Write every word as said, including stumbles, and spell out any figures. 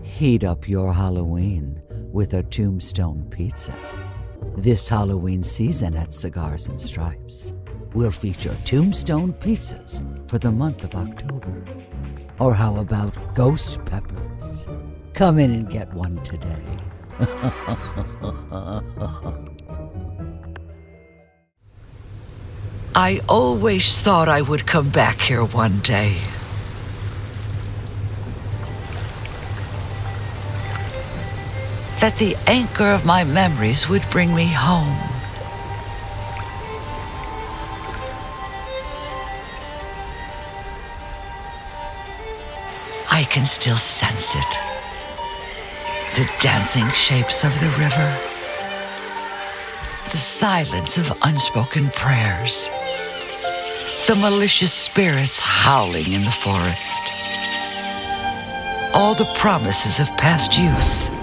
Heat up your Halloween with a Tombstone Pizza. This Halloween season at Cigars and Stripes, we'll feature Tombstone Pizzas for the month of October. Or how about Ghost Peppers? Come in and get one today. I always thought I would come back here one day. That the anchor of my memories would bring me home. I can still sense it. The dancing shapes of the river. The silence of unspoken prayers. The malicious spirits howling in the forest. All the promises of past youth.